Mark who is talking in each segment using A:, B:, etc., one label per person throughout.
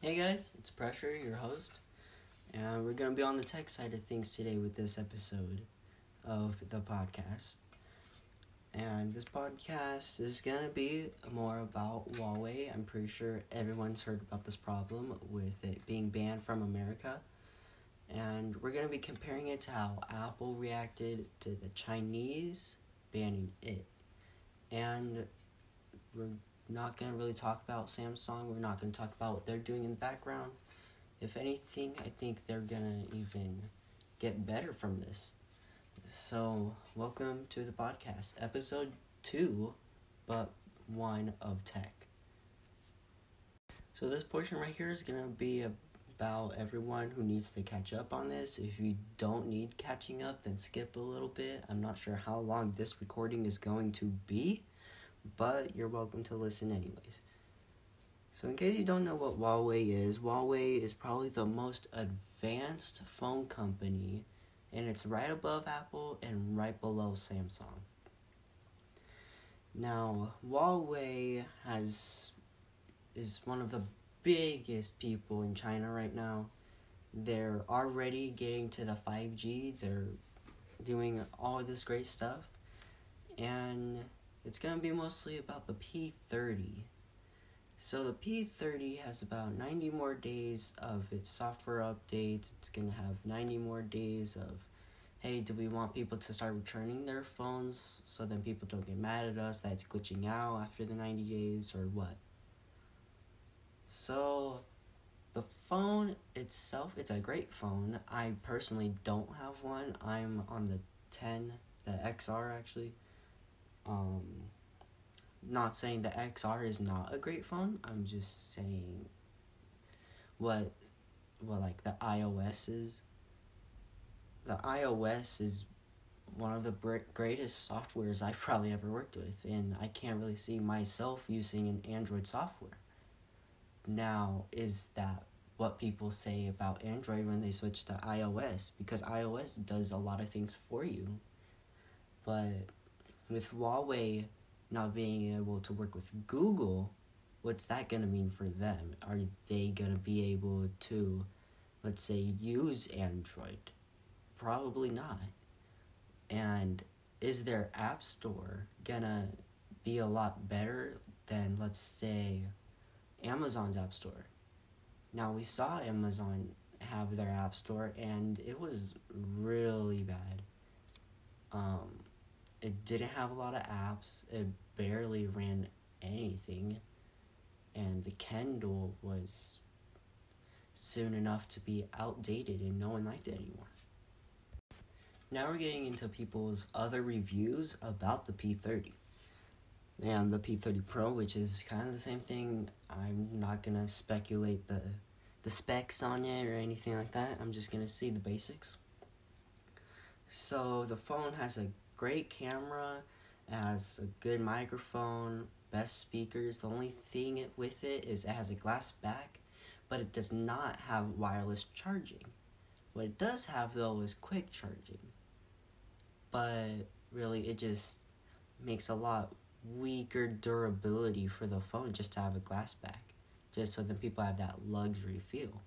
A: Hey guys, it's Pressure, your host, and we're going to be on the tech side of things today with this episode of the podcast. And this podcast is going to be more about Huawei. I'm pretty sure everyone's heard about this problem with it being banned from America. And we're going to be comparing it to how Apple reacted to the Chinese banning it. And we're not going to really talk about Samsung. We're not going to talk about what they're doing in the background. If anything, I think they're going to even get better from this. So, welcome to the podcast, episode 2, but 1 of tech. So this portion right here is going to be about everyone who needs to catch up on this. If you don't need catching up, then skip a little bit. I'm not sure how long this recording is going to be, but you're welcome to listen anyways. So in case you don't know what Huawei is probably the most advanced phone company, and it's right above Apple and right below Samsung. Now, Huawei is one of the biggest people in China right now. They're already getting to the 5G. They're doing all of this great stuff. And it's going to be mostly about the P30. So the P30 has about 90 more days of its software updates. It's going to have 90 more days of, hey, do we want people to start returning their phones so then people don't get mad at us that it's glitching out after the 90 days or what? So the phone itself, it's a great phone. I personally don't have one. I'm on the 10, the XR actually. Not saying the XR is not a great phone. I'm just saying what like the iOS is. The iOS is one of the greatest softwares I've probably ever worked with, and I can't really see myself using an Android software. Now, is that what people say about Android when they switch to iOS? Because iOS does a lot of things for you. But with Huawei not being able to work with Google, what's that going to mean for them? Are they going to be able to, let's say, use Android? Probably not. And is their app store going to be a lot better than, let's say, Amazon's app store? Now, we saw Amazon have their app store, and it was really bad. It didn't have a lot of apps. It barely ran anything. And the Kindle was soon enough to be outdated and no one liked it anymore. Now we're getting into people's other reviews about the P30. And the P30 Pro, which is kind of the same thing. I'm not going to speculate the specs on it or anything like that. I'm just going to say the basics. So the phone has a great camera, has a good microphone, best speakers. The only thing with it is it has a glass back, but it does not have wireless charging. What it does have, though, is quick charging. But really, it just makes a lot weaker durability for the phone just to have a glass back, just so that people have that luxury feel.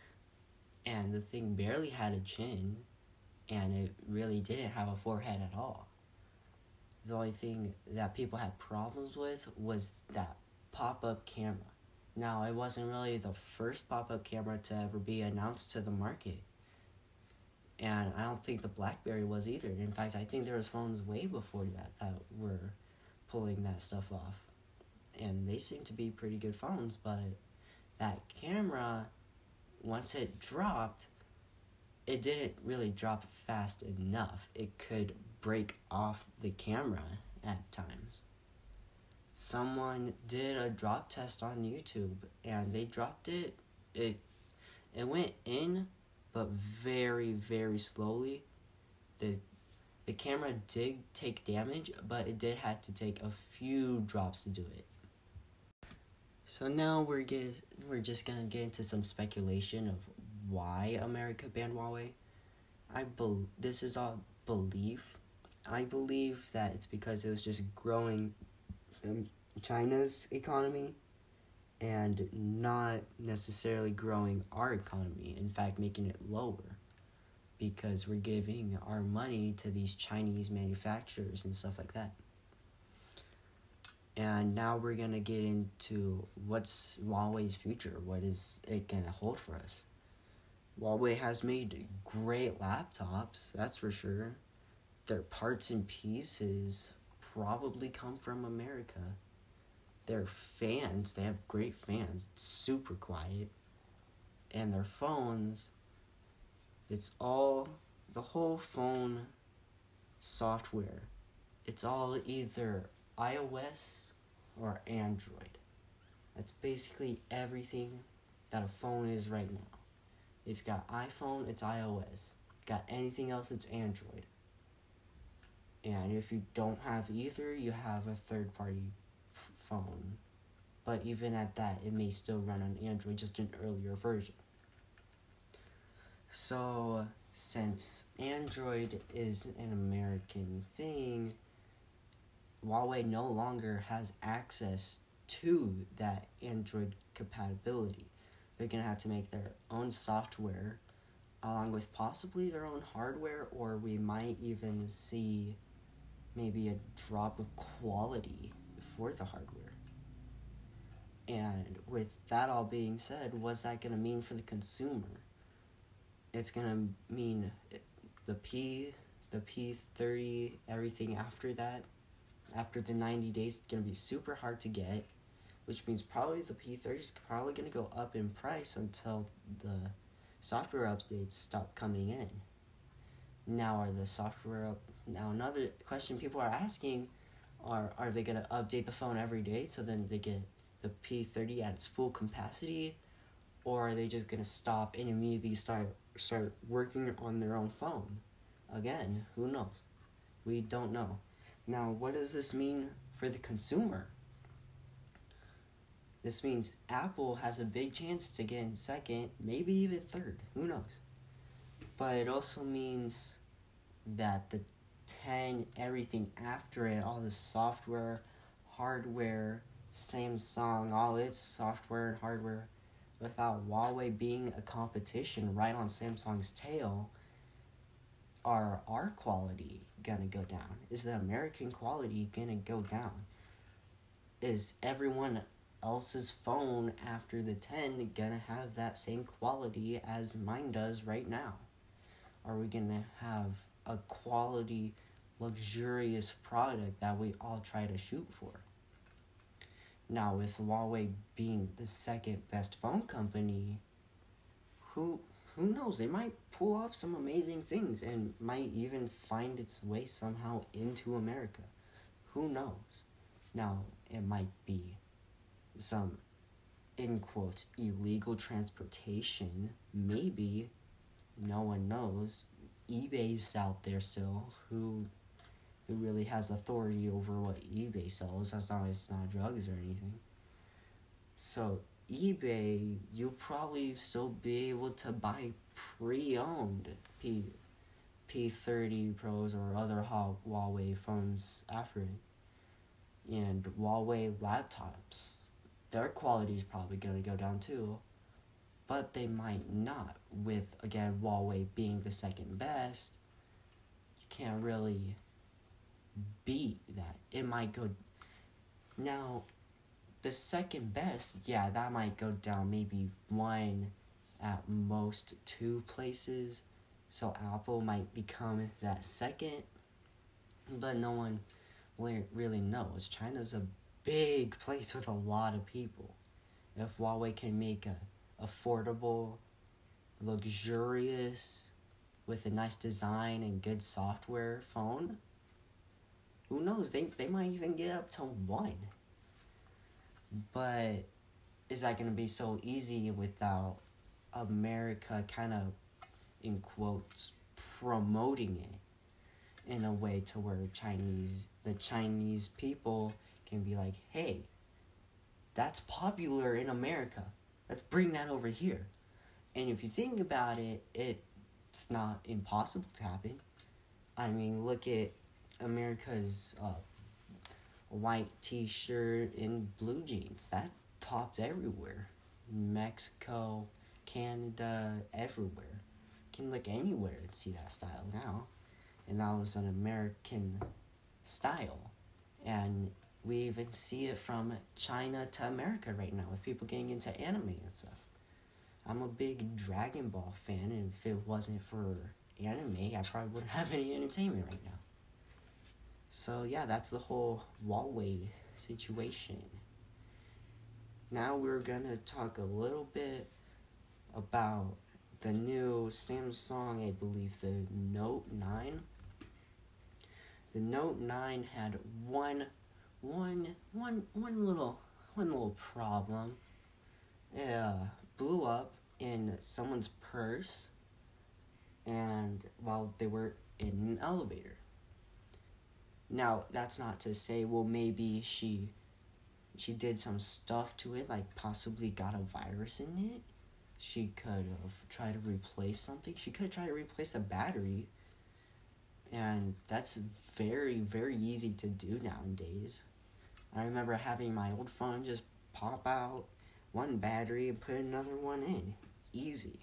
A: And the thing barely had a chin, and it really didn't have a forehead at all. The only thing that people had problems with was that pop-up camera. Now, it wasn't really the first pop-up camera to ever be announced to the market. And I don't think the BlackBerry was either. In fact, I think there was phones way before that were pulling that stuff off. And they seem to be pretty good phones, but that camera, once it dropped, it didn't really drop fast enough. It could break off the camera at times. Someone did a drop test on YouTube, and they dropped it. It went in, but very, very slowly. The camera did take damage, but it did have to take a few drops to do it. So now we're just gonna get into some speculation of why America banned Huawei. This is all belief. I believe that it's because it was just growing China's economy, and not necessarily growing our economy, in fact, making it lower because we're giving our money to these Chinese manufacturers and stuff like that. And now we're going to get into what's Huawei's future. What is it going to hold for us? Huawei has made great laptops, that's for sure. Their parts and pieces probably come from America. Their fans, they have great fans, it's super quiet. And their phones, it's all, the whole phone software, it's all either iOS or Android. That's basically everything that a phone is right now. If you got iPhone, it's iOS. Got anything else, it's Android. And if you don't have either, you have a third-party phone. But even at that, it may still run on Android, just an earlier version. So, since Android is an American thing, Huawei no longer has access to that Android compatibility. They're going to have to make their own software along with possibly their own hardware, or we might even see maybe a drop of quality for the hardware. And with that all being said, what's that going to mean for the consumer? It's going to mean the P30, everything after that, after the 90 days, it's going to be super hard to get, which means probably the P30 is probably going to go up in price until the software updates stop coming in. Now, now another question people are asking are they going to update the phone every day so then they get the P30 at its full capacity, or are they just going to stop and immediately start working on their own phone? Again, who knows? We don't know. Now, what does this mean for the consumer? This means Apple has a big chance to get in second, maybe even third. Who knows? But it also means that the 10, everything after it, all the software, hardware, Samsung, all its software and hardware, without Huawei being a competition right on Samsung's tail, are our quality gonna go down? Is the American quality gonna go down? Is everyone else's phone after the 10 gonna have that same quality as mine does right now? Are we gonna have a quality, luxurious product that we all try to shoot for? Now, with Huawei being the second best phone company, who knows? They might pull off some amazing things and might even find its way somehow into America. Who knows? Now, it might be some, in quotes, illegal transportation. Maybe. No one knows. eBay's out there still. Who really has authority over what eBay sells, as long as it's not drugs or anything. So, eBay, you'll probably still be able to buy pre-owned P30 Pros or other Huawei phones after it. And Huawei laptops, their quality is probably going to go down too. But they might not, with, again, Huawei being the second best. You can't really beat that. It might go... Now, the second best, yeah, that might go down maybe one, at most two places. So Apple might become that second. But no one really knows. China's a big place with a lot of people. If Huawei can make a affordable, luxurious, with a nice design and good software phone, who knows? They might even get up to one. But is that going to be so easy without America kind of, in quotes, promoting it in a way to where the Chinese people can be like, hey, that's popular in America. Let's bring that over here. And if you think about it, it's not impossible to happen. I mean, look at America's white t-shirt and blue jeans. popped everywhere. Mexico, Canada, everywhere. You can look anywhere and see that style now. And that was an American style. And we even see it from China to America right now with people getting into anime and stuff. I'm a big Dragon Ball fan, and if it wasn't for anime, I probably wouldn't have any entertainment right now. So yeah, that's the whole Huawei situation. Now we're gonna talk a little bit about the new Samsung, I believe the Note 9. The Note 9 had one little problem. It blew up in someone's purse, and while they were in an elevator. Now, that's not to say, well, maybe she did some stuff to it, like possibly got a virus in it. She could have tried to replace something. She could have tried to replace the battery. And that's very, very easy to do nowadays. I remember having my old phone just pop out one battery and put another one in. Easy.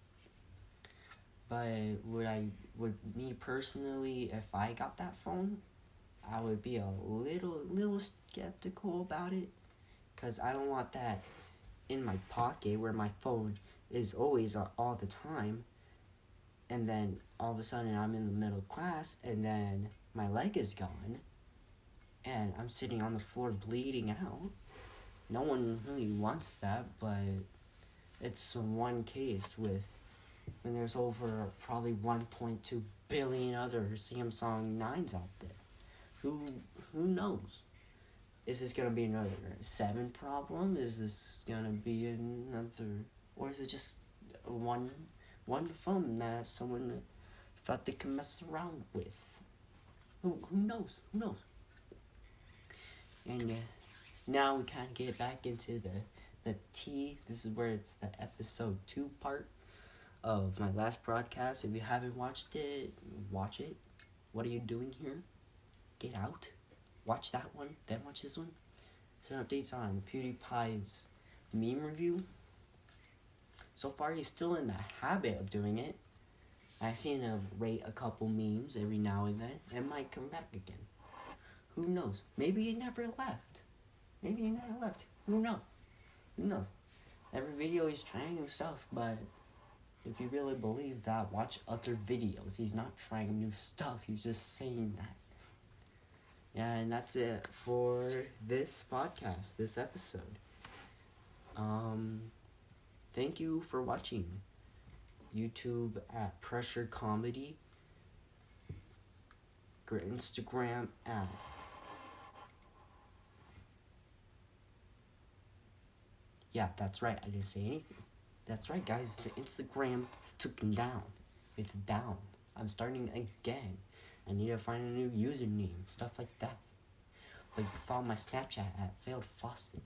A: But would me personally, if I got that phone, I would be a little skeptical about it. Because I don't want that in my pocket where my phone is always all the time. And then all of a sudden I'm in the middle class and then my leg is gone. And I'm sitting on the floor bleeding out. No one really wants that, but it's one case when there's over probably 1.2 billion other Samsung 9s out there. Who knows? Is this gonna be another 7 problem? Is this gonna be another, or is it just one phone that someone thought they could mess around with? Who knows? And now we kind of get back into the tea. This is where it's the episode 2 part of my last broadcast. If you haven't watched it, watch it. What are you doing here? Get out. Watch that one, then watch this one. Some updates on PewDiePie's meme review. So far, he's still in the habit of doing it. I've seen him rate a couple memes every now and then. It might come back again. Who knows? Maybe he never left. Who knows? Every video he's trying new stuff, but if you really believe that, watch other videos. He's not trying new stuff. He's just saying that. Yeah, and that's it for this podcast, this episode. Thank you for watching. YouTube at Pressure Comedy. Instagram at yeah, that's right. I didn't say anything. That's right, guys. The Instagram is taken down. It's down. I'm starting again. I need to find a new username, stuff like that. But you can follow my Snapchat at Failed Faucet.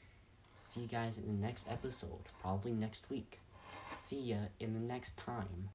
A: See you guys in the next episode, probably next week. See ya in the next time.